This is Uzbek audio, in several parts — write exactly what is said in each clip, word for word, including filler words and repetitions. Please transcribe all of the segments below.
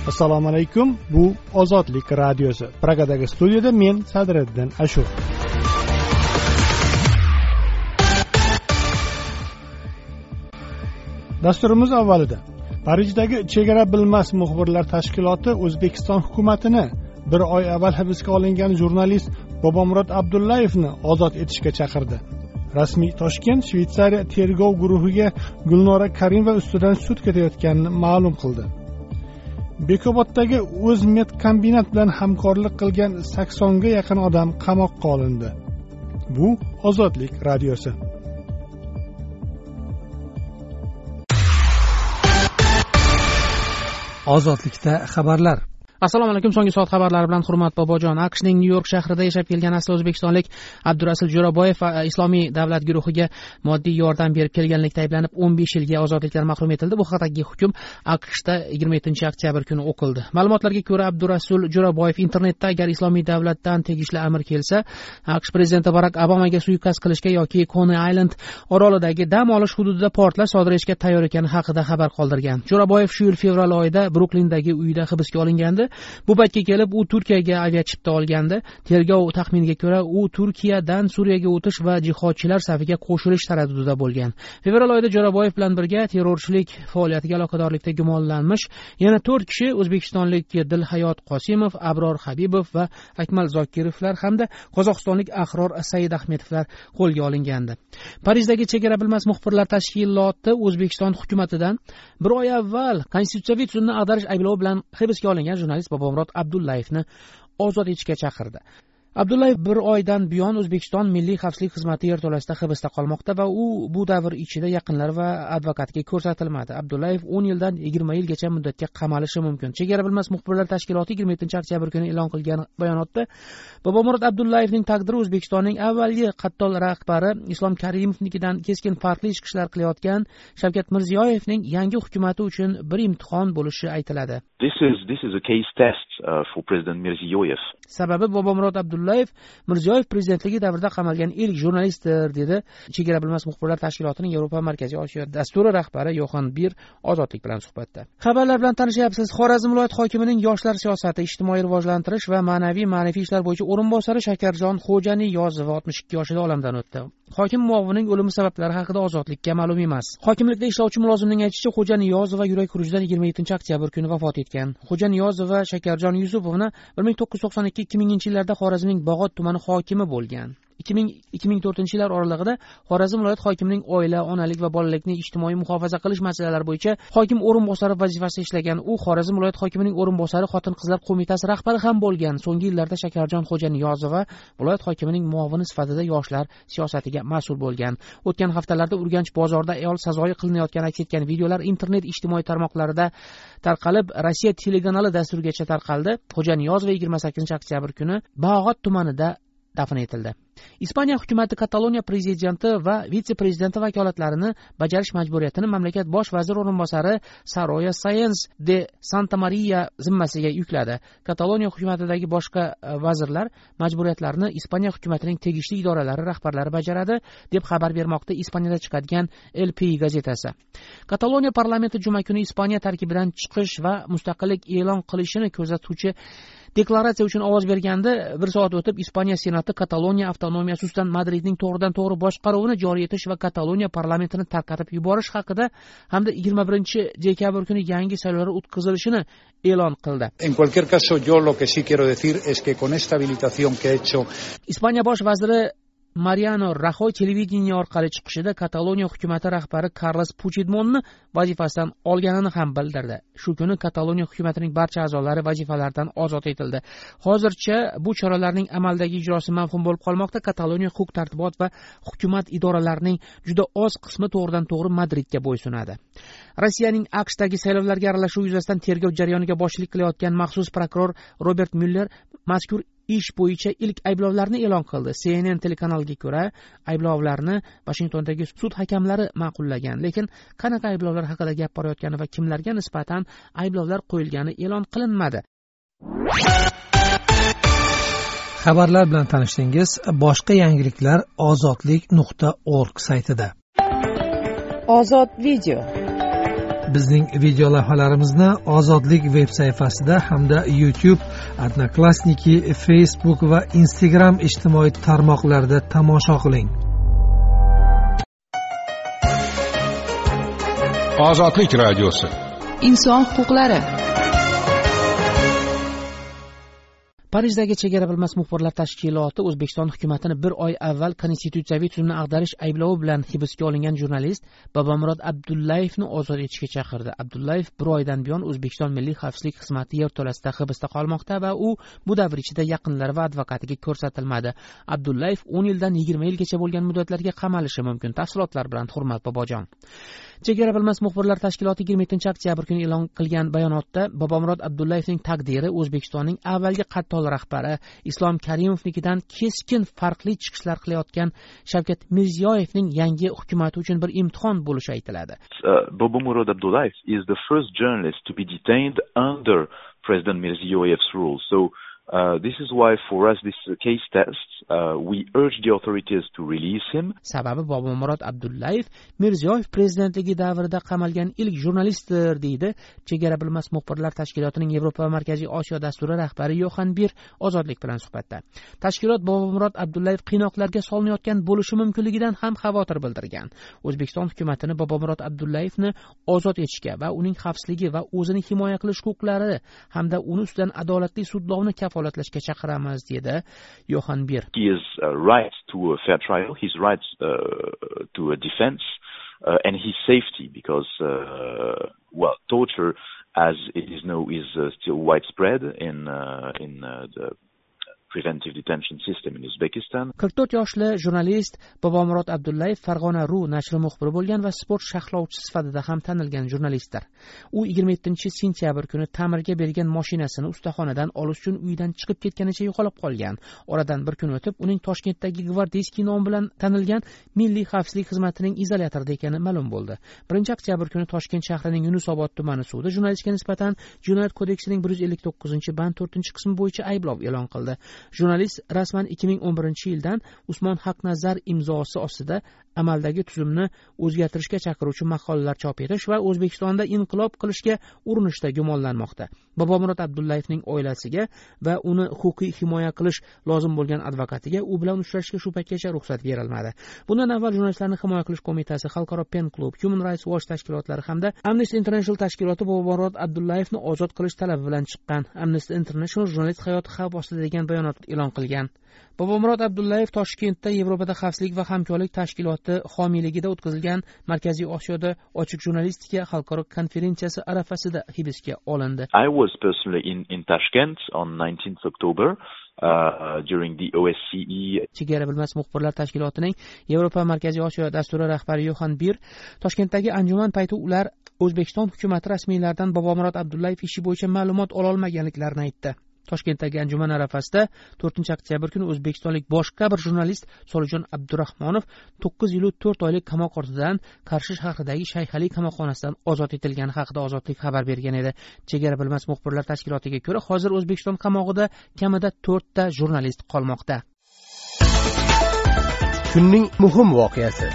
Assalomu alaykum. Bu Ozodlik radiosi. Pragadagi studiyada men Sadriddin Ashur. Dasturimiz avvalida Parijdagi chegara bilmas muxbirlar tashkiloti O'zbekiston hukumatini bir oy avval hibsga olingan jurnalist Bobomurod Abdullayevni ozod etishga chaqirdi. Rasmiy Toshkent Shveysariya tergov guruhiga Gulnora Karimova ustidan sud ketayotganini ma'lum qildi. Bekoboddagi O'zmet kombinat bilan hamkorlik qilgan saksonga yaqin odam qamoqqa olindi. Bu Ozodlik radiosi. Ozodlikda xabarlar. Assalomu alaykum. So'nggi soat xabarlari bilan Hurmat Bobojon. AQShning Nyu-York shahrida yashab kelgan asli o'zbekistonlik Abdurasul Jo'raboyev Islomiy davlat guruhiga moddiy yordam berib kelganlikda ayblanib o'n besh yilga ozodlikdan mahrum etildi. Bu haqdagi hukm AQShda yigirma yettinchi oktyabr kuni o'qildi. Ma'lumotlarga ko'ra, Abdurasul Jo'raboyev internetda agar Islomiy davlatdan tegishli amr kelsa, AQSh prezidenti Barak Obamaga suiqasd qilishga yoki Coney Island orolidagi dam olish hududida portlash sodir etishga tayyor ekani haqida xabar qoldirgan. Jo'raboyev shu yil fevral oyida Bruklindagi uyida hibsga olingandi. Bu paytga kelib u Turkiyaga aviachipta olgandi. Tergov taxminiga ko'ra, u Turkiyadan Suriyaga o'tish va jihodchilar safiga qo'shilish taraddudida bo'lgan. Fevral oyida Jo'raboyev bilan birga terrorchilik faoliyatiga aloqadorlikda gumonlanmish yana to'rt kishi o'zbekistonlik Dilhayot Qosimov, Abror Habibov va Akmal Zokirovlar hamda qozog'istonlik Ahror Saidahmedovlar qo'lga olingandi. Parijdagi chegara bilmas muxbirlar tashkiloti O'zbekiston hukumatidan bir oy avval konstitutsiyaviy tuzumni ag'darish ayblovi bilan hibsga olingan jurnalist Bobomurod Abdullayevni ozod etishga chaqirdi. Abdullayev bir oydan buyon O'zbekiston Milliy xavfsizlik xizmati yerto'lasida hibsda qolmoqda va u bu davr ichida yaqinlari va advokatiga ko'rsatilmadi. Abdullayev o'n yildan yigirma yilgacha muddatga qamalishi mumkin. Chegara bilmas muxbirlar tashkiloti yigirma yettinchi oktyabr kuni e'lon qilgan bayonotda Bobomurod Abdullayevning taqdiri O'zbekistonning avvalgi qattol rahbari Islom Karimovnikidan keskin farqli chiqishlar qilayotgan Shavkat Mirziyoyevning yangi hukumati uchun bir imtihon bo'lishi aytiladi. This is this is a case test uh, for President Mirziyoyev. Sababi Bobomurod Abdullayev Mirziyoyev prezidentligi davrida qamalgan ilk jurnalistdir, dedi Chegara bilmas muxbirlar tashkilotining Yevropa Markaziy Osiyo dasturi rahbari Yoxan Bir Ozodlik bilan suhbatda. Xabarlar bilan tanishyapsiz. Xorazm viloyat hokimining yoshlar siyosati, ijtimoiy rivojlantirish va ma'naviy ma'naviy ishlar bo'yicha o'rinbosari Shakarjon Xo'janiyozova oltmish ikki yoshida olamdan o'tdi. Hokim muovinining o'limi sabablari haqida Ozodlikka ma'lum emas. Hokimlikda ishlovchi mulozimning aytishicha, Xo'janiyozova yurak xurujidan yigirma yettinchi oktyabr kuni vafot etgan. Xo'janiyozova Shakarjon Yusupovna bir ming to'qqiz yuz to'qson ikki ikki minginchi yillarda Xorazmning Bog'ot tumani hokimi bo'lgan. ikki ming ikki ming to'rtinchi yillar oralig'ida Xorazm viloyat hokimining oila, onalik va bolalikni ijtimoiy muhofaza qilish masalalari bo'yicha hokim o'rinbosari vazifasida ishlagan. U Xorazm viloyat hokimining o'rinbosari, xotin-qizlar qo'mitasi rahbari ham bo'lgan. So'nggi yillarda Shakarjon Xo'janiyozova viloyat hokimining muovini sifatida yoshlar siyosatiga mas'ul bo'lgan. O'tgan haftalarda Urganch bozorida ayol sazoyi qilinayotgani aks etgan videolar internet ijtimoiy tarmoqlarida tarqalib, Rossiya telekanali dasturigacha tarqaldi. Xo'janiyozova yigirma sakkizinchi oktyabr kuni Bog'ot tumanida dafn etildi. Ispaniya hukumati Kataloniya prezidenti va vitse-prezidenti vakolatlarini bajarish majburiyatini mamlakat bosh vaziri o'rinbosari Saroya Sáenz de Santamaría zimmasiga yukladi. Kataloniya hukumatidagi boshqa vazirlar majburiyatlarini Ispaniya hukumatining tegishli idoralari rahbarlari bajaradi, deb xabar bermoqda Ispaniyada chiqadigan El País gazetasi. Kataloniya parlamenti juma kuni Ispaniya tarkibidan chiqish va mustaqillik e'lon qilishini ko'rsatuvchi deklaratsiya uchun ovoz berganda, bir soat o'tib Ispaniya senati Kataloniya avtonomiyasi ustidan Madridning to'g'ridan-to'g'ri boshqaruvini joriy etish va Kataloniya parlamentini tarqatib yuborish haqida hamda yigirma birinchi dekabr kuni yangi saylovlar o'tkazilishini e'lon qildi. En cualquier caso, yo lo que sí quiero decir es que con esta habilitación que he hecho Ispaniya bosh vaziri Mariano Rajoy televideniye orqali chiqishida Kataloniya hukumati rahbari Carles Puigdemonni vazifasidan olganini ham bildirdi. Shu kuni Kataloniya hukumatining barcha a'zolari vazifalaridan ozod etildi. Hozircha bu choralarning amaldagi ijrosi mavhum bo'lib qolmoqda. Kataloniya huquq-tartibot va hukumat idoralarining juda oz qismi to'g'ridan-to'g'ri Madridga bo'ysunadi. Rossiyaning AQShdagi saylovlarga aralashuv yuzasidan tergov jarayoniga boshchilik qilayotgan maxsus prokuror Robert Mueller mazkur ish bo'yicha ilk ayblovlarni e'lon qildi. C N N telekanaliga ko'ra, ayblovlarni Washingtondagi sud hakamlari ma'qullagan, lekin qanaqa ayblovlar haqida gap borayotgani va kimlarga nisbatan ayblovlar qo'yilgani e'lon qilinmadi. Xabarlar bilan tanishdingiz. Boshqa yangiliklar ozodlik nuqta org saytida. Ozod video. bizning video lavhalarimizni Ozodlik veb sayfasida hamda YouTube, Odnoklassniki, Facebook va Instagram ijtimoiy tarmoqlarida tomosha qiling. Ozodlik radiosi. Inson huquqlari. Parijdagi chegara bilmas muxbirlar tashkiloti O'zbekiston hukumatini bir oy avval konstitutsiyaviy tuzumni ag'darish ayblovi bilan hibsga olingan jurnalist Bobomurod Abdullayevni ozod etishga chaqirdi. Abdullayev bir oydan buyon O'zbekiston Milliy xavfsizlik xizmati yerto'lasida hibsda qolmoqda va u bu davr ichida yaqinlari va advokatiga ko'rsatilmadi. Abdullayev o'n yildan yigirma yilgacha bo'lgan muddatlarga qamalishi mumkin. Tafsilotlar bilan Hurmat Bobojon. Chegara bilmas muxbirlar tashkiloti yigirma yettinchi oktyabr kuni e'lon qilgan bayonotda Bobomurod Abdullayevning taqdiri O'zbekistonning avvalgi qattol rahbari Islom Karimovnikidan keskin farqli chiqishlar qilayotgan Shavkat Mirziyoyevning yangi hukumati uchun bir imtihon bo'lishi aytiladi. Uh, Bobomurod Abdullayev is the first journalist to be detained under President Mirziyoyev's rule. So Uh, this is why for us this case test uh, we urge the authorities to release him. Sababi Bobomurod Abdullayev Mirziyoyev prezidentligi davrida qamalgan ilk jurnalistdir, deydi Chegara bilmas muxbirlar tashkilotining Yevropa va Markaziy Osiyo dasturi rahbari Yoxan Bir Ozodlik bilan suhbatda. Tashkilot Bobomurod Abdullayev qiynoqlarga solinayotgan bo'lishi mumkinligidan ham xavotir bildirgan. O'zbekiston hukumatini Bobomurod Abdullayevni ozod etishga va uning xavfsizligi va o'zini himoya qilish huquqlari hamda uni ustidan adolatli sudlovni kafolatlashga chaqiramiz, dedi Yoxan Bir. He is uh, right to a fair trial, his right uh, to a defense uh, and his safety, because uh, well, torture, as it is known, is uh, still widespread in uh, in uh, the preventive detention system in Uzbekistan. qirq to'rt yoshli jurnalist Bobomurod Abdullayev Farg'ona ru nashri muxbiri bo'lgan va sport sharhlovchisi sifatida ham tanilgan jurnalistdir. U yigirma yettinchi sentyabr kuni ta'mirga bergan mashinasini ustaxonadan olish uchun uydan chiqib ketganicha yo'qolib qolgan. Oradan bir kun o'tib uning Toshkentdagi Gvardeyskiy nomi bilan tanilgan Milliy xavfsizlik xizmatining izolyatorida ekani ma'lum bo'ldi. birinchi oktyabr kuni Toshkent shahrining Yunusobod tumani sudi jurnalistga nisbatan Jinoyat kodeksining bir yuz ellik to'qqizinchi band to'rtinchi qismi bo'yicha ayblov e'lon qildi. Jurnalist rasman ikki ming o'n birinchi yildan Usmon Haqnazar imzosi ostida amaldagi tuzumni o'zgartirishga chaqiruvchi maqolalar chop etish va O'zbekistonda inqilob qilishga urinishda gumonlanmoqda. Bobomurod Abdullayevning oilasiga va uni huquqiy himoya qilish lozim bo'lgan advokatiga u bilan uchrashishga shu paytgacha ruxsat berilmadi. Bundan avval Jurnalistlarni himoya qilish qo'mitasi, Xalqaro Pen Club, Human Rights Watch tashkilotlari hamda Amnesty International tashkiloti Bobomurod Abdullayevni ozod qilish talabi bilan chiqqan. Amnesty International jurnalist hayoti xavf ostida degan bayonot e'lon qilgan. Bobomurod Abdullayev Toshkentda Yevropada xavfsizlik va hamkorlik tashkiloti homiyligida o'tkazilgan Markaziy Osiyoda ochiq jurnalistika xalqaro konferensiyasi arafasida hibsga olindi. I was personally in in Tashkent on nineteenth October uh, during the O S C E. Chegara bilmas muxbirlar tashkilotining Yevropa va Markaziy Osiyo dasturi rahbari Yoxan Bir Toshkentdagi anjuman payti ular O'zbekiston hukumati rasmiylaridan Bobomurod Abdullayev ishi bo'yicha ma'lumot ola olmaganliklarini aytdi. Toshkentdagi anjuman arafasida to'rtinchi oktyabr kuni o'zbekistonlik boshqa bir jurnalist Solijon Abdurahmonov to'qqiz yil to'rt oylik qamoq ortidan Qarshi shahridagi Shayxali qamoqxonasidan ozod etilgani haqida Ozodlik xabar bergan edi. Chegara bilmas muxbirlar tashkilotiga ko'ra, hozir O'zbekiston qamog'ida kamida to'rtta jurnalist qolmoqda. Kunning muhim voqeasi.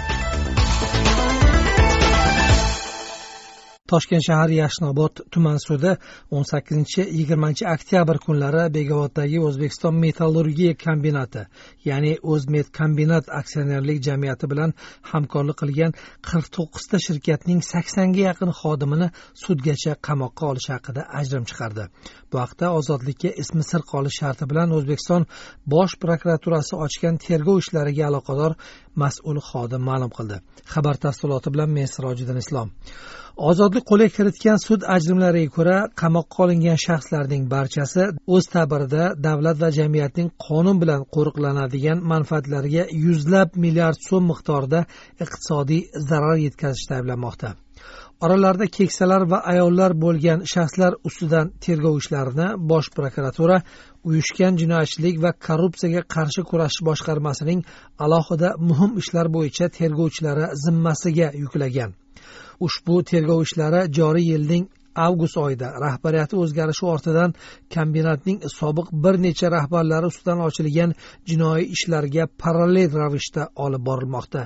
Toshkent shahar Yashnobod tuman sudi o'n sakkizinchi yigirmanchi oktyabr kunlari Begovoddagi O'zbekiston metallurgiya kombinati, ya'ni O'zmet kombinat aksionerlik jamiyati bilan hamkorlik qilgan qirq to'qqizta shirkatning saksonga yaqin xodimini sudgacha qamoqqa olish haqida ajrim chiqardi. Bu haqda Ozodlikka ismi sir qolish sharti bilan O'zbekiston Bosh prokuraturasi ochgan tergov ishlariga aloqador mas'ul xodim ma'lum qildi. Xabar tafsiloti bilan men Sirojiddin Islom. Ozodlik qo'lga kiritgan sud ajrimlariga ko'ra, qamoqqa olingan shaxslarning barchasi o'z ta'birida davlat va jamiyatning qonun bilan qo'riqlanadigan manfaatlariga yuzlab milliard so'm miqdorida iqtisodiy zarar yetkazishda ayblanmoqda. Oralarida keksalar va ayollar bo'lgan shaxslar ustidan tergov ishlarini Bosh prokuratura uyushgan jinoyatchilik va korrupsiyaga qarshi kurashish boshqarmasining alohida muhim ishlar bo'yicha tergovchilari zimmasiga yuklagan. Ushbu tergov ishlari joriy yilning avgust oyida rahbariyati o'zgarishi ortidan kombinatning sobiq bir necha rahbarlari ustidan ochilgan jinoiy ishlarga parallel ravishda olib borilmoqda.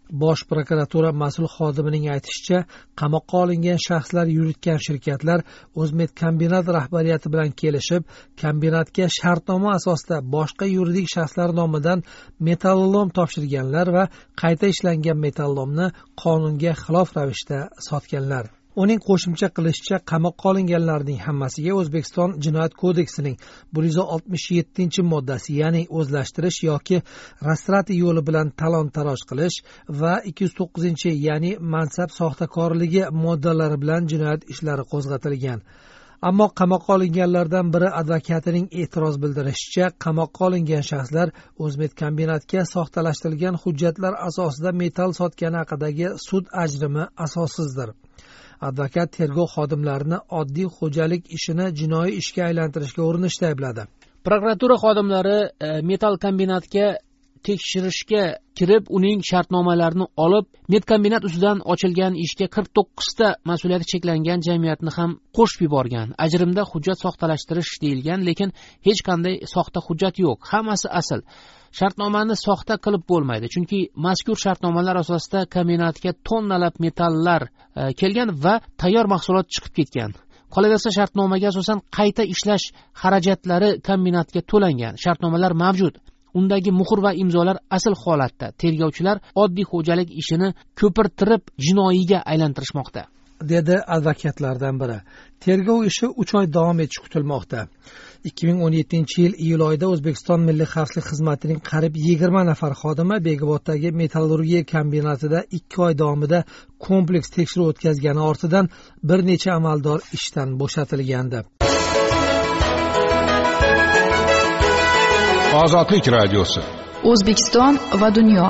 Bosh prokuratura mas'ul xodimining aytishicha, qamoqqa olingan shaxslar yuritgan shirkatlar O'zmet kombinat rahbariyati bilan kelishib, kombinatga shartnoma asosida boshqa yuridik shaxslar nomidan metallolom topshirganlar va qayta ishlangan metallolomni qonunga xilof ravishda sotganlar. Uning qo'shimcha qilishicha, qamoqqa olinganlarning hammasiga O'zbekiston Jinoyat kodeksining bir yuz oltmish yettinchi moddasi, ya'ni o'zlashtirish yoki rastrati yo'li bilan talon-taroj qilish va ikki yuz to'qqizinchi, ya'ni mansab soxtakorligi moddalari bilan jinoyat ishlari qo'zg'atilgan. Ammo qamoqqa olinganlardan biri advokatining e'tiroz bildirishicha, qamoqqa olingan shaxslar O'zmet kombinatga soxtalashtirilgan hujjatlar asosida metall sotgani haqidagi sud ajrimi asossizdir. Advokat tergov xodimlarini oddiy xo'jalik ishini jinoiy ishga aylantirishga urinishda aybladi. Prokuratura xodimlari e, metall kombinatga tekshirishga kirib, uning shartnomalarini olib, metkombinat ustidan ochilgan ishga qirq to'qqizta mas'uliyati cheklangan jamiyatni ham qo'shib yuborgan. Ajrimda hujjat soxtalashtirish deyilgan, lekin hech qanday soxta hujjat yo'q. Hammasi asl. Shartnomani soxta qilib bo'lmaydi, chunki mazkur shartnomalar asosida kombinatga tonnalab metallar e, kelgan va tayyor mahsulot chiqib ketgan. Qolaversa, shartnomaga asosan qayta ishlash xarajatlari kombinatga to'langan. Shartnomalar mavjud. Undagi muhr va imzolar asl holatda. Tergovchilar oddiy xo'jalik ishini ko'pirtirib jinoiyga aylantirishmoqda, dedi advokatlardan biri. Tergov ishi uch oy davom etishi kutilmoqda. ikki ming o'n yettinchi yil iyul oyida O'zbekiston Milliy xavfsizlik xizmatining qariyb yigirma nafar xodimi Begoboddagi metallurgiya kombinatida ikki oy davomida kompleks tekshiruv o'tkazgani ortidan bir necha amaldor ishdan bo'shatilgandi. Ozodlik radiosi. O'zbekiston va dunyo.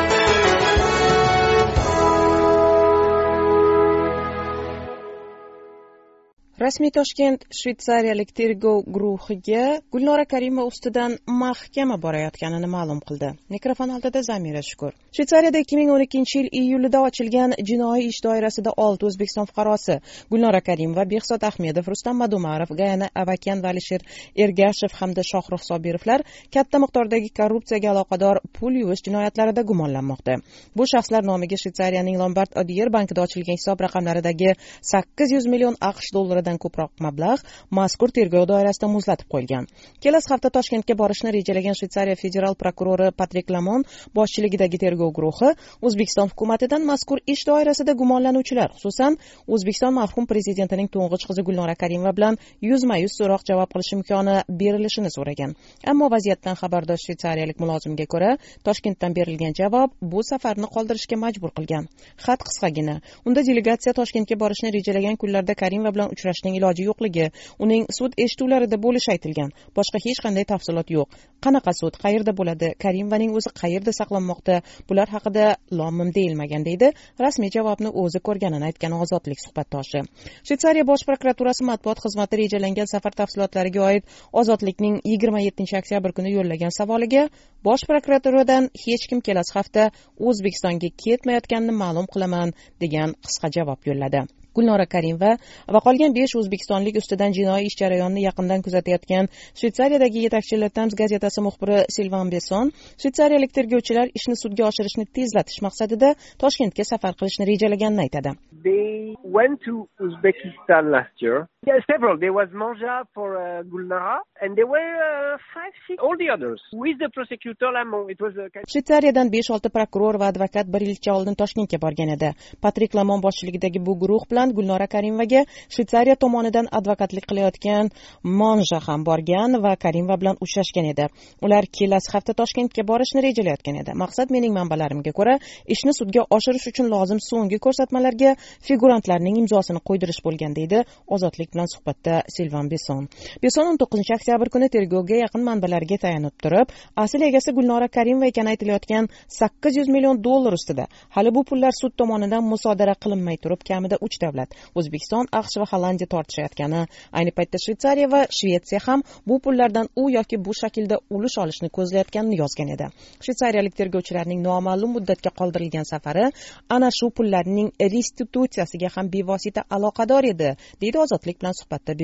Rasmiy Toshkent shvetsariyalik tergov guruhiga Gulnora Karimova ustidan mahkama borayotganini ma'lum qildi. Mikrofon oldida Zamira Shukur. Shvetsariyada ikki ming o'n ikkinchi yil iyulida ochilgan jinoiy ish doirasida olti O'zbekiston fuqarosi Gulnora Karimova, Behzod Ahmedov, Rustam Madumarov, Gayana Avakan va Alisher Ergashev hamda Shohrux Sobirovlar katta miqdordagi korrupsiyaga aloqador pul yuvish jinoyatlarida gumonlanmoqda. Bu shaxslar nomiga Shvetsariyaning Lombard Odier bankida ochilgan hisob raqamlaridagi sakkiz yuz million AQSh dollaridan ko'proq mablag' mazkur tergov doirasida muzlatib qo'yilgan. Kelasi hafta Toshkentga borishni rejalagan Shvetsariya federal prokurori Patrik Lamon boshchiligidagi tergov guruhi O'zbekiston hukumatidan mazkur ish doirasida gumonlanuvchilar, xususan O'zbekiston marhum prezidentining to'ng'ich qizi Gulnora Karimova bilan yuzma-yuz so'roq javob qilish imkoni berilishini so'ragan. Ammo vaziyatdan xabardor shvetsariyalik mulozimga ko'ra, Toshkentdan berilgan javob bu safarni qoldirishga majbur qilgan. Xat qisqagina. Unda delegatsiya Toshkentga borishni rejalagan kunlarda Karimova bilan uchrashning iloji yo'qligi, uning sud eshituvlarida bo'lishi aytilgan. Boshqa hech qanday tafsilot yo'q. Qanaqa sud, qayerda bo'ladi, Karimovaning o'zi qayerda saqlanmoqda, bular haqida lom-mim deyilmagan, deydi rasmiy javobni o'zi ko'rganini aytgan Ozodlik suhbatdoshi. Shvetsariya bosh prokuraturasi matbuot xizmati rejalangan safar tafsilotlariga oid Ozodlikning yigirma yettinchi oktyabr kuni yo'llagan savoliga bosh prokuraturadan hech kim kelasi hafta O'zbekistonga ketmayotganini ma'lum qilaman degan qisqa javob yo'lladi. Gulnora Karimova va qolgan besh o'zbekistonlik ustidan jinoiy ish jarayonini yaqindan kuzatayotgan Shvetsariyadagi yetakchi Le Temps gazetasi muxbiri Sylvain Besson shvetsariyalik tergovchilar ishni sudga oshirishni tezlatish maqsadida Toshkentga safar qilishni rejalaganini aytadi. They went to Uzbekistan last year. Yeah, several. There was Manja for uh, Gulnara and there were uh, five, six, all the others. With the prosecutor Lamont, it was a... Shvetsariyadan besh olti prokuror va advokat bir yilcha oldin Toshkentga borgan edi. Patrik Lamont boshchiligidagi bu guruh bilan Gulnora Karimovaga Shvetsariya tomonidan advokatlik qilayotgan Monja ham borgan va Karimova bilan uchrashgan edi. Ular kelasi hafta Toshkentga borishni rejalayotgan edi. Maqsad, mening manbalarimga ko'ra, ishni sudga oshirish uchun lozim so'nggi ko'rsatmalarga figurantlarning imzosini qo'ydirish bo'lgan, deydi Ozodlik bilan suhbatda Sylvain Besson. Besson o'n to'qqizinchi oktyabr kuni tergovga yaqin manbalarga tayanib turib, asl egasi Gulnora Karimova ekani aytilayotgan sakkiz yuz million dollar ustida hali bu pullar sud tomonidan musodara qilinmay turib kamida uch davlat O'zbekiston, AQSh va Hollandiya tortishayotgani, ayni paytda Shvetsariya va Shvetsiya ham bu pullardan u yoki bu shaklda ulush olishni ko'zlayotganini yozgan edi. Shvetsariyalik tergovchilarning noma'lum muddatga qoldirilgan safari ana shu pullarning restitutsiyasiga ham bevosita aloqador edi, deydi Ozodlik bilan suhbatda Besson.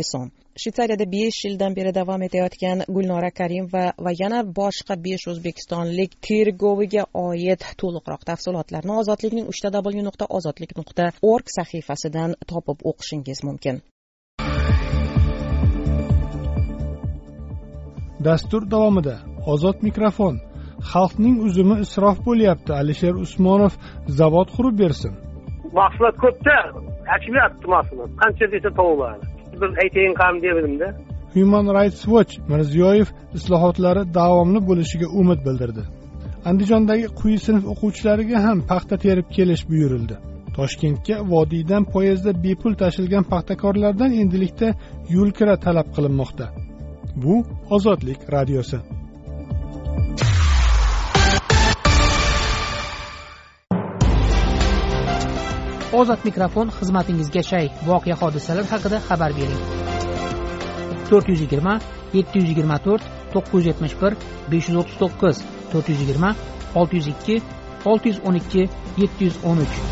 Shvetsariyada besh yildan beri davom etayotgan Gulnora Karimova va yana boshqa besh o'zbekistonlik tergoviga oid to'liqroq tafsilotlarni Ozodlikning uch w nuqta ozodlik nuqta org sahifasidan topib o'qishingiz mumkin. Dastur davomida Ozod mikrofon. Xalqning uzumi isrof bo'lyapti. Alisher Usmonov zavod qurib bersin. Mahsulot ko'pda, achilyapti mahsulot. Qancha desa to'g'riladi. Bir aytayin qam dedim-da. Human Rights Watch Mirziyoyev islohotlari davomli bo'lishiga umid bildirdi. Andijondagi quyi sinf o'quvchilariga ham paxta terib kelish buyurildi. Toshkentga vodiydan poyezdda bepul tashilgan paxtakorlardan endilikda yo'lkira talab qilinmoqda. Bu Ozodlik radiosi. Ozod mikrofon xizmatingizga shay. Voqea hodisalar haqida xabar bering. to'rt yuz yigirma yetti yuz yigirma to'rt to'qqiz yuz yetmish bir besh yuz o'ttiz to'qqiz to'rt yuz yigirma olti yuz ikki olti yuz o'n ikki yetti yuz o'n uch.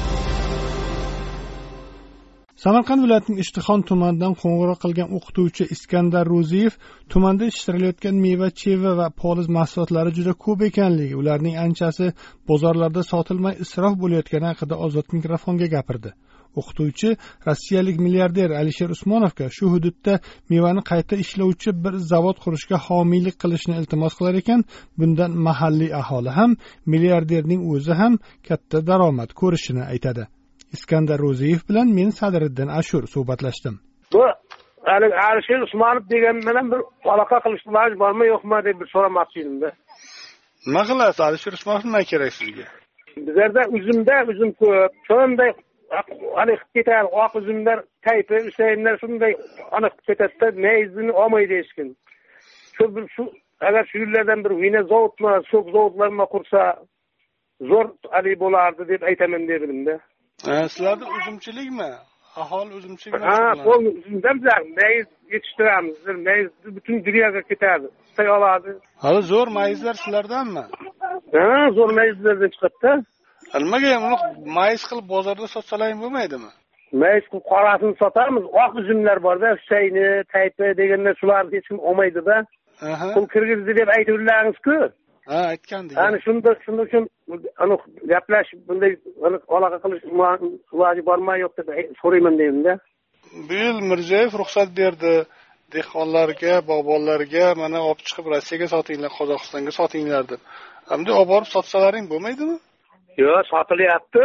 Samarqand viloyatining Ishtixon tumanidan qo'ng'iroq qilgan o'qituvchi Iskandar Ro'ziyev tumanda yetishtirilayotgan meva, cheva va poliz mahsulotlari juda ko'p ekanligi, ularning anchasi bozorlarda sotilmay isrof bo'layotgani haqida Ozod mikrofonga gapirdi. O'qituvchi rossiyalik milliarder Alisher Usmonovga shu hududda mevani qayta ishlovchi bir zavod qurishga homiylik qilishni iltimos qilar ekan, bundan mahalliy aholi ham, milliarderning o'zi ham katta daromad ko'rishini aytadi. Iskandar Ro'ziyev bilan men Sadriddin Ashur suhbatlashdim. Bu Alisher Usmonov degan bilan bir aloqa qilishlar bormi yo'qmi deb bir so'ramoqchi edim-da. Nima qilasiz? Alisher Usmonov nima kerak sizga? Bizlarda uzumda uzum ko'p. Shunday ana ketadi, oq uzumlar, taypi, Husaynlar shunday aniq ketadi-da, meyzini olmaydi hech kim. Shu bir shu agar shu yerlardan bir vina zavodmi, sok zavodlarmi qursa zo'r ali bo'lardi deb aytaman dedim-da. Ha, sizlarda uzumchilikmi? Aholi uzumchilikmi? Ha, qo'l uzumdan mayiz yetishtiramiz. Mayiz butun dunyoga ketadi. Istay oladi. Hali zo'r mayizlar sizlardanmi? Ha, zo'r mayizlardan chiqadi-da. Nimaga uni mayiz qilib bozorda sotsalaring bo'lmaydimi? Mayiz qilib qorasini sotamiz. Oq uzumlar bor-da, Husayni, Taypi deganlar shularni hech kim olmaydi-da. Pul kirgizdi deb aytiblarsiz-ku. Ha, aytgandek. Ana shunda shunda uchun ana gaplashib bunday aloqa qilish iloji bormi yo'q deb so'rayman dedim-da. Bu yil Mirziyoyev ruxsat berdi dehqonlarga, bog'bonlarga mana olib chiqib Rossiyaga sotinglar, Qozog'istonga sotinglar deb. Hamda olib borib sotsalaring bo'lmaydimi? Yo'q, sotilyapti.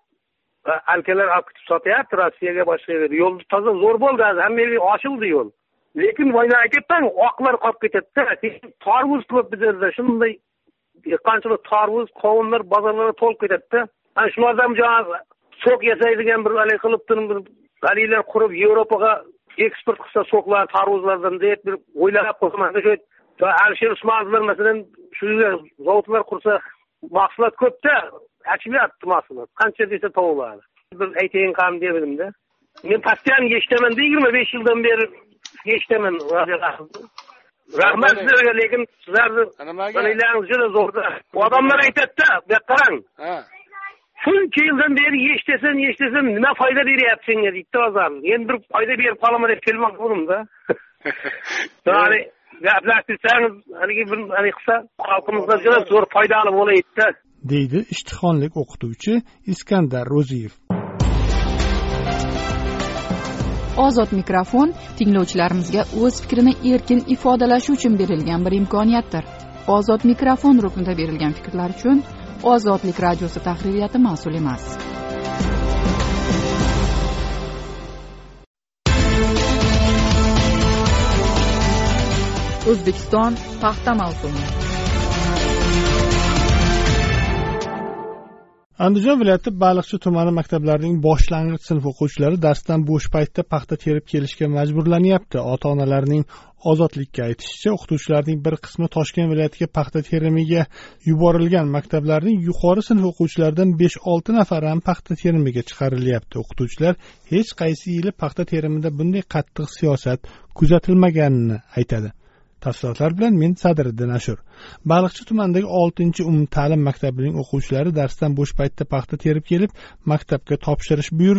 Alkalar olib ketib sotyapti Rossiyaga, boshqa yerga. Yo'l toza zo'r bo'ldi, hammaga ochildi yo'l. Lekin voyna aytibman, oqlar qolib ketadi-da. Tarvuz ko'p bizlarda, shunday qanchalik tarvuz, qovunlar bozorlarga to'lib ketadi-da. Ana shulardan joy sok yasaydigan bir alay qilib turib bir g'alilar qurib Yevropaga eksport qilsa soklar, tarvuzlardan deb bir o'ylab qo'yman. Shu Alisher Usmonovlar masalan shu zavodlar qursa mahsulot ko'pda, achilyapti mahsulot. Qancha desa to'g'riladi. Bir aytayin qam dedim-da. Men pastdan eshitaman, yigirma besh yildan beri eshitaman radioda. Rahmat sizlarga, lekin sizlarni qilinglaringiz juda zo'rda. Odamlar aytadi-da, bu qarang. Ha. Shuncha yildan beri eshitasan, eshitasan, nima foyda beryapti senga deydi o'zim. Endi bir foyda berib qolaman deb kelmoqchi bo'ldim-da. Ya'ni gaplashsangiz, haligi bir hani qilsa, xalqimizga juda zo'r foydali bo'laydi-da, deydi ishtixonlik o'qituvchi Iskandar Ro'ziyev. Ozod mikrofon tinglovchilarimizga o'z fikrini erkin ifodalashi uchun berilgan bir imkoniyatdir. Ozod mikrofon ruknida berilgan fikrlar uchun Ozodlik radiosi tahririyati mas'ul emas. O'zbekiston paxta mavsumi. Andijon viloyati Baliqchi tumani maktablarining boshlang'ich sinf o'quvchilari darsdan bo'sh paytda paxta terib kelishga majburlanyapti. Ota-onalarning Ozodlikka aytishicha, o'qituvchilarning bir qismi Toshkent viloyatiga paxta terimiga yuborilgan. Maktablarning yuqori sinf o'quvchilaridan besh olti nafari ham paxta terimiga chiqarilyapti. O'qituvchilar hech qaysi yili paxta terimida bunday qattiq siyosat kuzatilmaganini aytadi. Tafsilotlar bilan men Sadriddin Ashur. Baliqchi tumanidagi oltinchi umumta'lim maktabining o'quvchilari darsdan bo'sh paytda paxta terib kelib, maktabga topshirish buyurilgan.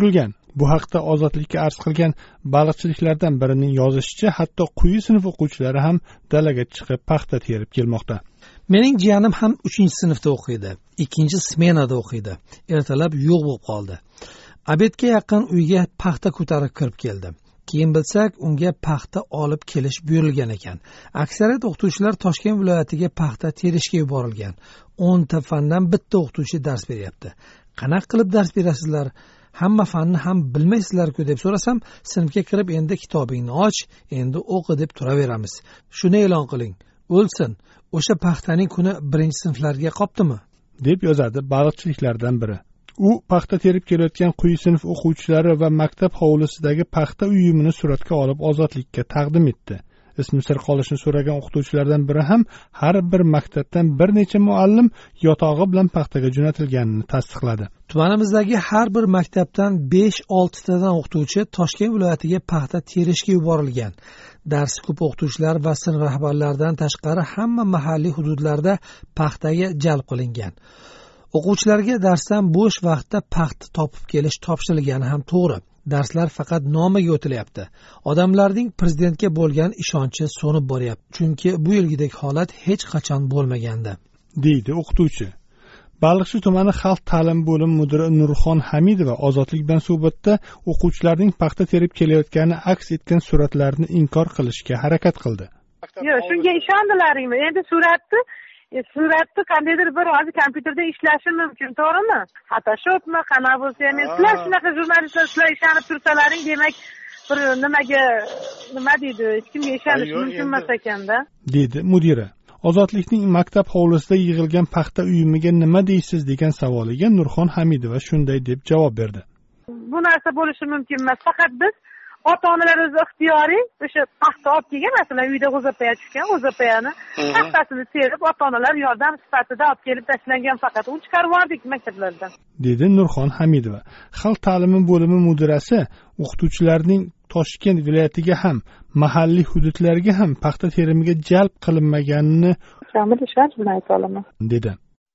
Bu haqda Ozodlikka arz qilgan baliqchiliklardan birining yozishicha, hatto quyi sinf o'quvchilari ham dalaga chiqib paxta terib kelmoqda. Mening jiyanim ham uchinchi sinfda o'qiydi, ikkinchi smenada o'qiydi. Ertalab yo'q bo'lib qoldi. Obedga yaqin uyga paxta ko'tarib kirib keldi. Keyin bilsak, unga paxta olib kelish buyurilgan ekan. Aksariyat o'qituvchilar Toshkent viloyatiga paxta terishga yuborilgan. o'nta fandan bitta o'qituvchi dars beryapti. Qanaqa qilib dars berasizlar? Hamma fanni ham bilmaysizlar-ku deb so'rasam, sinfga kirib endi kitobingni och, endi o'qi deb turaveramiz. Shuni e'lon qiling. O'lsin. O'sha paxtaning kuni birinchi sinflarga qopdimi? deb yozadi baliqchiliklardan biri. U paxta terib kelayotgan quyi sinf o'quvchilari va maktab hovlisidagi paxta uyumini suratga olib Ozodlikka taqdim etdi. Ismi sir qolishini so'ragan o'qituvchilardan biri ham har bir maktabdan bir necha muallim yotog'i bilan paxtaga jo'natilganini tasdiqladi. Tumanimizdagi har bir maktabdan besh olti tadan o'qituvchi Toshkent viloyatiga paxta terishga yuborilgan. Darsi ko'p o'qituvchilar va sinf rahbarlaridan tashqari hamma mahalliy hududlarda paxtaga jalb qilingan. O'quvchilarga darsdan bo'sh vaqtda paxta topib kelish topshirilgani ham to'g'ri. Darslar faqat nomiga o'tilyapti. Odamlarning prezidentga bo'lgan ishonchi so'nib boryapti. Chunki bu yilgidek holat hech qachon bo'lmagandi, deydi o'qituvchi. Baliqchi tumani xalq ta'lim bo'limi mudiri Nurxon Hamidova Ozodlik bilan suhbatda o'quvchilarning paxta terib kelayotgani aks etgan suratlarni inkor qilishga harakat qildi. Yo'q, shunga ishondilaringmi? Endi suratni E, suratni qandaydir bir hozir kompyuterda ishlashi mumkin, to'g'rimi? Photoshopmi, qanaqa bo'lsa ham, sizlar shunaqa jurnalistlar sizlar ishonib tursalaring, demak bir nimaga nima deydi, hech kimga ishonish mumkin emas ekanda, dedi mudira. Ozodlikning maktab hovlisida yig'ilgan paxta uyumiga nima deysiz degan savoliga Nurxon Hamidova shunday deb javob berdi. Bu narsa bo'lishi mumkin emas, faqat biz ota-onalar o'zi ixtiyoriy o'sha paxta olib kelgan, masalan uyda g'o'zapaya tushgan, g'o'zapayani paxtasini terib ota-onalar yordam sifatida olib kelib tashlangan, faqat uni chiqarib yubordik maktablardan, dedi Nurxon Hamidova. Xalq ta'limi bo'limi mudirasi o'qituvchilarning Toshkent viloyatiga ham mahalliy hududlarga ham paxta terimiga jalb qilinmaganini kamida ishonch bilan ayta olaman, dedi.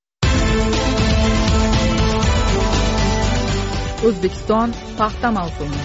O'zbekiston paxta mavsumi.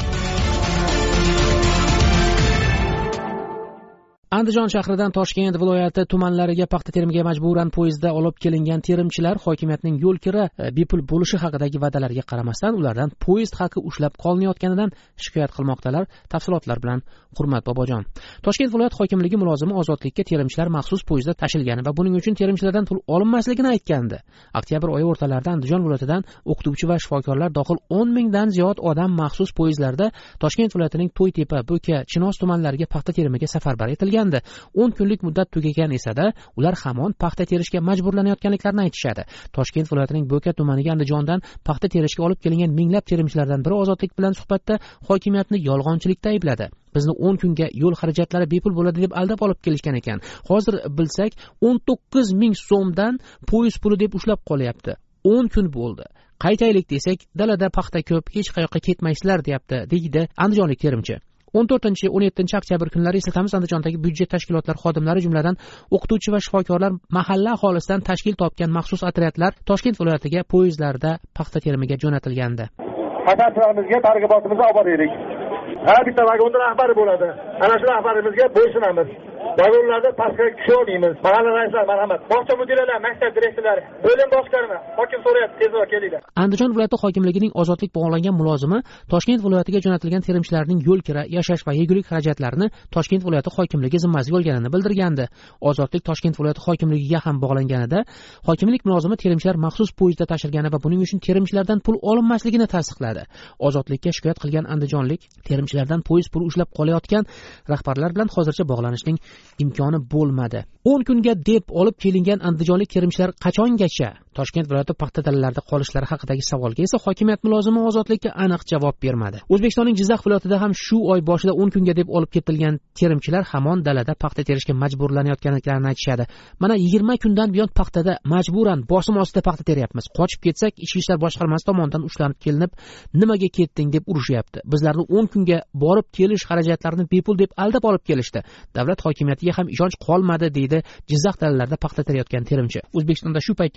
Andijon shahridan Toshkent viloyati tumanlariga paxta terimiga majburan poyezdda olib kelingan terimchilar hokimiyatning yo'l kira bepul bo'lishi haqidagi va'dalariga qaramasdan ulardan poyezd haqi ushlab qolinayotganidan shikoyat qilmoqdalar. Tafsilotlar bilan Hurmat Bobojon. Toshkent viloyat hokimligi mulozimi Ozodlikka terimchilar maxsus poyezdda tashilgani va buning uchun terimchilardan pul olinmasligini aytgandi. Oktyabr oyi o'rtalarida Andijon viloyatidan o'qituvchi va shifokorlar dohil o'n mingdan ziyod odam maxsus poyezdlarda Toshkent viloyatining To'ytepa, Bo'ka, Chinoz tumanlariga paxta terimiga safarbar etilgan. o'n kunlik muddat tugagan esa-da ular hamon paxta terishga majburlanayotganliklarini aytishadi. Toshkent viloyatining Bo'ka tumaniga Andijondan paxta terishga olib kelingan minglab terimchilardan biri Ozodlik bilan suhbatda hokimiyatni yolg'onchilikda aybladi. Bizni o'n kunga yo'l xarajatlari bepul bo'ladi deb aldab olib kelishgan ekan. Hozir bilsak o'n to'qqiz ming so'mdan poyezd puli deb ushlab qolyapti. o'n kun bo'ldi. Qaytaylik desak, dalada paxta ko'p, hech qayoqqa ketmaysizlar deyapti, deydi andijonlik terimchi. o'n to'rtinchi o'n yettinchi oktyabr kunlari eslatamiz, Andijondagi byudjet tashkilotlari xodimlari jumladan o'qituvchi va shifokorlar mahalla aholisidan tashkil topgan maxsus otryadlar Toshkent viloyatiga poyezdlarda paxta terimiga jo'natilgandi. Hasanturamizga targ'ibotimizni olib boraylik. Har bitta vagonda rahbari bo'ladi. Ana shu rahbarimizga bo'ysunamiz. Vagonlarda pastga kishi olmaymiz. Mahalla raislar marhamat. Bog'cha mudiralari, maktab direktorlari, bo'lim boshqarma, hokim so'rayapti, tezroq kelinglar. Andijon viloyati hokimligining Ozodlik bog'langan mulozimi Toshkent viloyatiga jo'natilgan terimchilarning yo'l kira, yashash va yegulik xarajatlarini Toshkent viloyati hokimligi zimmasiga olganini bildirgandi. Ozodlik Toshkent viloyati hokimligiga ham bog'langanida hokimlik mulozimi terimchilar maxsus poyezdda tashilgani va buning uchun terimchilardan pul olinmasligini tasdiqladi. Ozodlikka shikoyat qilgan andijonlik terimchilardan poyezd puli ushlab qolayotgan rahbarlar bilan hozircha bog'lanishning imkoni bo'lmadi. o'n kunga deb olib kelingan andijonlik terimchilar qachongacha Toshkent viloyati paxta dalalarida qolishlari haqidagi savolga esa hokimiyat mulozimi Ozodlikka aniq javob bermadi. O'zbekistonning Jizzax viloyatida ham shu oy boshida o'n kunga deb olib ketilgan terimchilar hamon dalada paxta terishga majburlanayotganliklarini aytishadi. Mana yigirma kundan buyon paxtada majburan bosim ostida paxta teryapmiz. Qochib ketsak, Ichki ishlar boshqarmasi tomonidan ushlanib kelinib, nimaga ketding deb urushyapti. Bizlarni o'n kunga borib kelish xarajatlarini bepul deb aldab olib kelishdi. Davlat hokimiyatiga ham ishonch qolmadi, deydi Jizzax dalalarida paxta terayotgan terimchi. O'zbekistonda shu paytgacha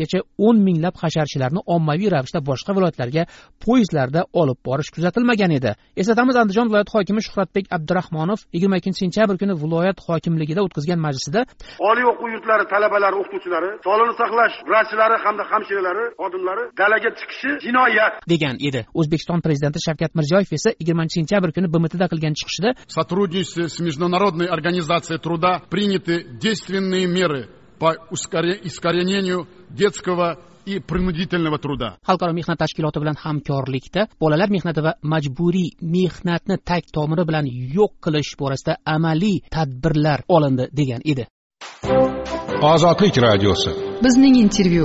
o'n minglab hasharchilarni ommaviy ravishda boshqa viloyatlarga poyezdlarda olib borish kuzatilmagan edi. Eslatamiz, Andijon viloyati hokimi Shuhratbek Abdurahmonov yigirma ikkinchi sentyabr kuni viloyat hokimligida o'tkazgan majlisida oliy o'quv yurtlari talabalari, o'qituvchilari, sog'liqni saqlash vrachlari hamda hamshiralari xodimlari dalaga chiqishi jinoyat degan edi. O'zbekiston prezidenti Shavkat Mirziyoyev esa yigirmanchi sentyabr kuni B M Tda qilgan chiqishida в сотрудничестве с Международной организацией труда приняты действенные меры по искоренению детского и принудительного труда. Xalqaro mehnat tashkiloti bilan hamkorlikda bolalar mehnati va majburiy mehnatni tag tomiri bilan yo'q qilish borasida amaliy tadbirlar olindi degan edi. Ozodlik radiosi. Bizning intervyu.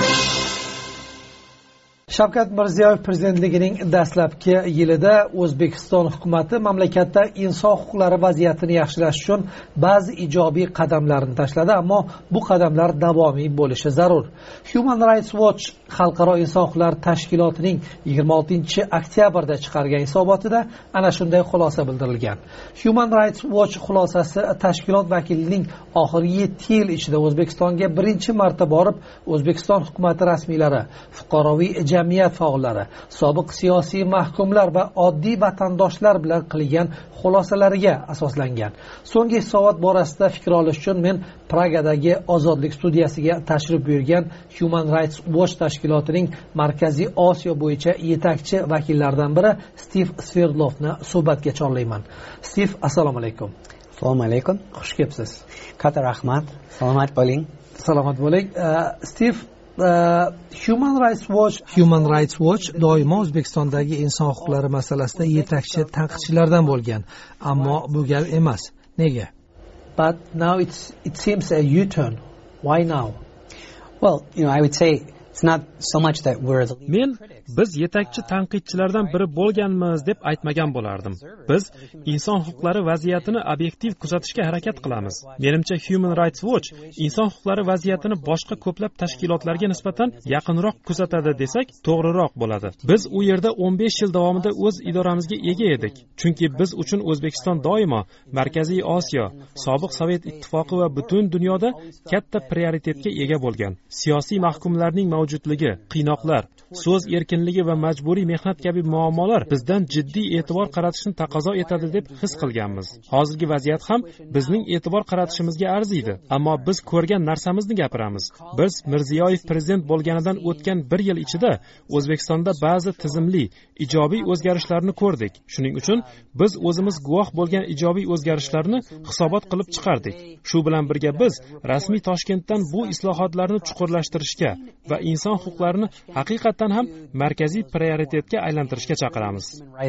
Shavkat Mirziyoyev prezidentligining dastlabki yilida O'zbekiston hukumatı mamlakatda inson huquqlari vaziyatini yaxshilash uchun ba'zi ijobiy qadamlarni tashladi, ammo bu qadamlar davomiy bo'lishi zarur. Human Rights Watch Xalqaro inson huquqlari tashkilotining yigirma oltinchi oktyabrda chiqargan hisobotida ana shunday xulosa bildirilgan. Human Rights Watch xulosasi tashkilot vakilining oxirgi yetti yil ichida O'zbekistonga birinchi marta borib, O'zbekiston hukumatı rasmiylari, fuqaroviy jamiyat faollari, sobiq siyosiy mahkumlar va oddiy vatandoshlar bilan qilgan xulosalariga asoslangan. So'nggi hisobot borasida fikr olish uchun men Pragadagi Ozodlik studiyasiga tashrif buyurgan Human Rights Watch tashkilotining Markaziy Osiyo bo'yicha yetakchi vakillaridan biri Stiv Sverdlovni suhbatga chorlayman. Stiv, assalomu alaykum. Assalomu alaykum. Xush kelibsiz. Katta rahmat. Salomat bo'ling. Salomat bo'ling. Stiv, Uh, Human Rights Watch Human Rights Watch doimo O'zbekistondagi inson huquqlari masalasida yetakchi tanqidchilardan bo'lgan, ammo bu gal emas. Nega? But now it's it seems a U-turn. Why now? Well, you know, I would say it's not so much that we're the Men biz yetakchi tanqidchilardan biri bo'lganmiz deb aytmagan bo'lardim. Biz inson huquqlari vaziyatini obyektiv kuzatishga harakat qilamiz. Menimcha Human Rights Watch inson huquqlari vaziyatini boshqa ko'plab tashkilotlarga nisbatan yaqinroq kuzatadi desak, to'g'riroq bo'ladi. Biz u yerda o'n besh yil davomida o'z idoramizga ega edik. Chunki biz uchun O'zbekiston doimo Markaziy Osiyo, sobiq Sovet ittifoqi va butun dunyoda katta prioritetga ega bo'lgan. Siyosiy mahkumlarning mavjudligi, qiynoqlar, so'z erkinligi va majburiy mehnat kabi muammolar bizdan jiddiy e'tibor qaratishni taqozo etadi deb his qilganmiz. Hozirgi vaziyat ham bizning e'tibor qaratishimizga arziydi, ammo biz ko'rgan narsamizni gapiramiz. Biz Mirziyoyev prezident bo'lganidan o'tgan bir yil ichida O'zbekistonda ba'zi tizimli, ijobiy o'zgarishlarni ko'rdik. Shuning uchun biz o'zimiz guvoh bo'lgan ijobiy o'zgarishlarni hisobot qilib chiqardik. Shu bilan birga biz rasmiy Toshkentdan bu islohotlarni chuqurlashtirishga va inson huquqlarini haqiqatan ham markaziy prioritetga aylantirishga chaqiramiz.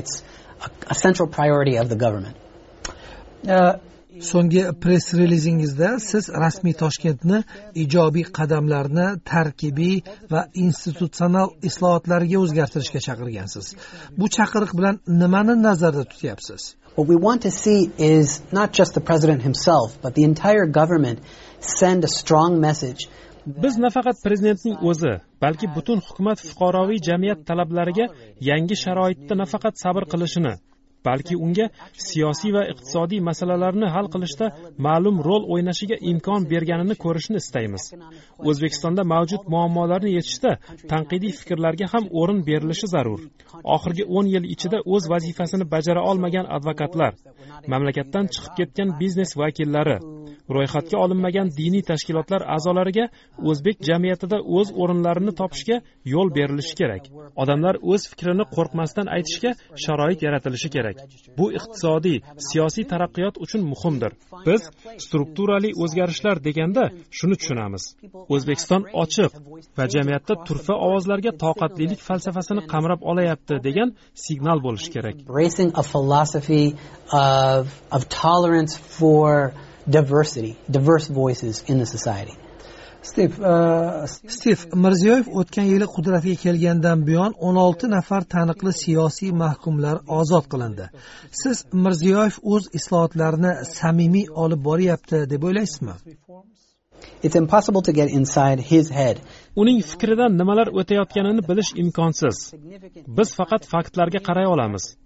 So'nggi press relizingizda siz rasmiy Toshkentni ijobiy qadamlarni tarkibiy va institutsional islohotlarga o'zgartirishga chaqirgansiz. Bu chaqiriq bilan nimani nazarda tutyapsiz? What we want to see is not just the president himself, but the entire government send a strong message. Biz nafaqat prezidentning o'zi, balki butun hukumat fuqaroviy jamiyat talablariga yangi sharoitda nafaqat sabr qilishini, balki unga siyosiy va iqtisodiy masalalarni hal qilishda ma'lum rol o'ynashiga imkon berganini ko'rishni istaymiz. O'zbekistonda mavjud muammolarni yechishda tanqidiy fikrlarga ham o'rin berilishi zarur. Oxirgi o'n yil ichida o'z vazifasini bajara olmagan advokatlar, mamlakatdan chiqib ketgan biznes vakillari, ro'yxatga olinmagan diniy tashkilotlar a'zolariga o'zbek jamiyatida o'z o'rinlarini topishga yo'l berilishi kerak. Odamlar o'z fikrini qo'rqmasdan aytishga sharoit yaratilishi kerak. Bu iqtisodiy, siyosiy taraqqiyot uchun muhimdir. Biz strukturali o'zgarishlar deganda shuni tushunamiz. O'zbekiston ochiq va jamiyatda turfa ovozlarga toqatlilik falsafasini qamrab olayapti degan signal bo'lishi kerak. Embracing a philosophy of of tolerance for diversity, diverse voices in the society. Stiv, uh, Stiv Mirziyoyev o'tgan yili qudratga kelgandan buyon o'n olti nafar taniqli siyosiy mahkumlar ozod qilindi. Siz Mirziyoyev o'z islohotlarini samimiy olib boryapti deb o'ylaysizmi? It's impossible to get inside his head. Uning fikridan nimalar o'tayotganini bilish imkonsiz. Biz faqat faktlarga qaray olamiz.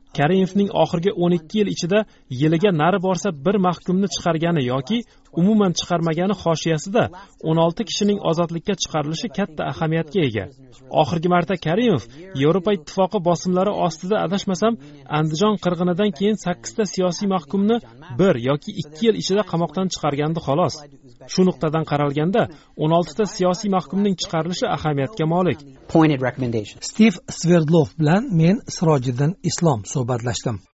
Karimovning oxirgi o'n ikki yil ichida yiliga nari borsa bir mahkumni chiqargani yoki umuman chiqarmagani hoshiyasida o'n olti kishining ozodlikka chiqarilishi katta ahamiyatga ega. Oxirgi marta Karimov Yevropa ittifoqi bosimlari ostida adashmasam Andijon qirg'inidan keyin sakkizta siyosiy mahkumni bir yoki ikki yil ichida qamoqdan chiqargandi xolos. Shu nuqtadan qaralganda o'n oltita siyosiy mahkumning chiqarilishi ahamiyatga molik. Stiv Sverdlov bilan men Sirojiddin Islom suhbatlashdim.